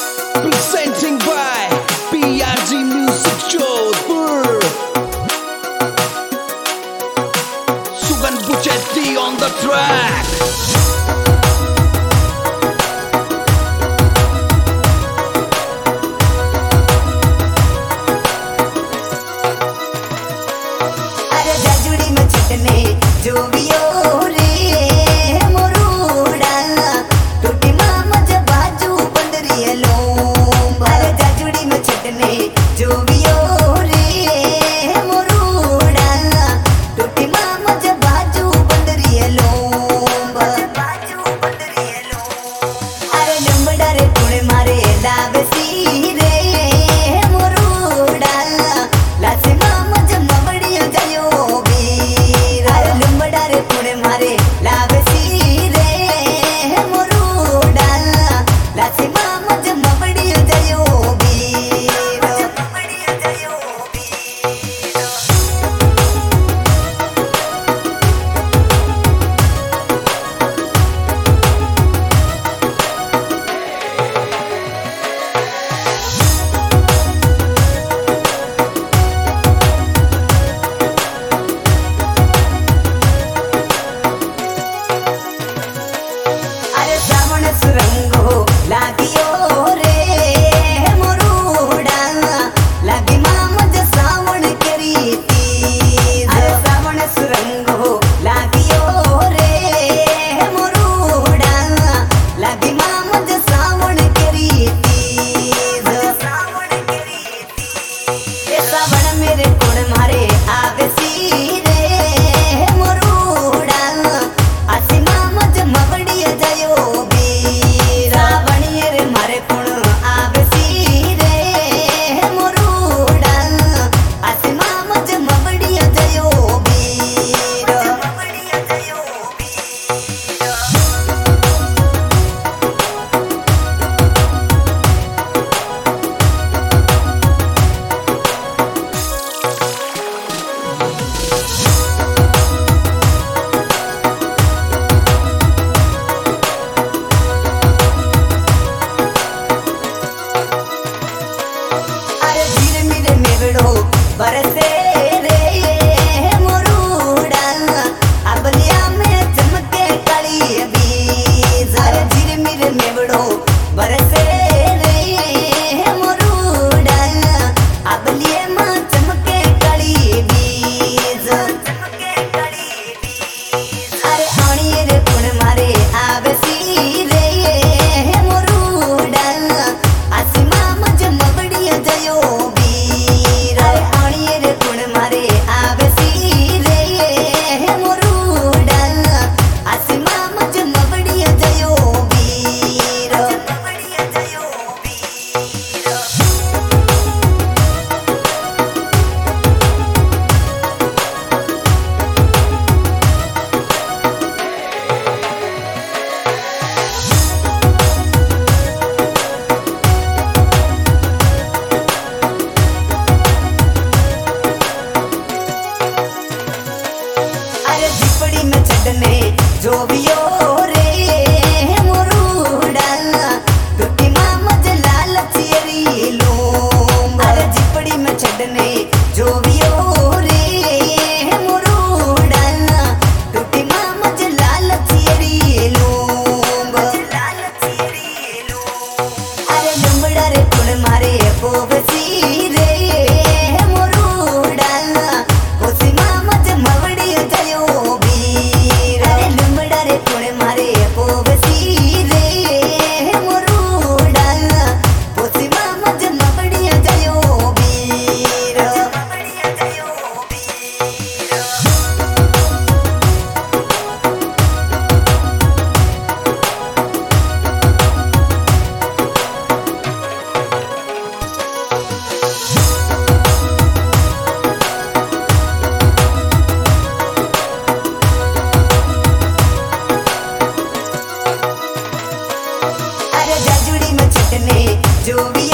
Presenting by PRG Music Jodhpur. Sugan Buchetti on the track. जो भी हो रे मोरूड़ा टूटी मामा जब बाजू बंद रही लोम अरे जाजुड़ी में छटने जो भी हो रे मोरूड़ा टूटी मामा जब बाजू बंद रही लोम अरे लंबड़ा रे पुणे मारे लावसी रे मोरूड़ा लासे मामा जब मबड़िया जायो पुणे मारे लावसी रे मोरूड़ा लासे मामा जब मबड़िया जायो सुरंगो लागियो रे मोरूड़ा लागी मामा ज सावण करीती अरे सावण सुरंगो लागियो रे मोरूड़ा लागी मामा ज सावण करीती सावण मेरे कोण मारे आवेसी रे मोरूड़ा आसी मामा ज मबड़िया जायो बरसे रे मोरूड़ा अबलिया में चमके काली बीज अरे झिरमिर मेवड़ो बरसे रे मोरूड़ा अबलिया में चमके काली बीज अरे आणी रे पुण मारे आवेसी रे मोरूड़ा आसी मामा ज मबड़िया जायो मारे आवेसी रे मोरूड़ा आसी मामा ज मबड़िया जायो वीर झिपड़ी में छड़ने जो भी हो रे मोरूड़ा टूटी मामा ज लालचियरी लोम अरे झिपड़ी में छड़ने जो भी हो रे मोरूड़ा टूटी मामा ज लालचियरी लोम अरे लंबड़ा रे पुण मारे पोवसी रे मोरूड़ा कोसी मामा ज मवड़िया जायो मारे पोवसी रे मोरूड़ा पोसी मामा ज मबड़िया जायो वीर जो भी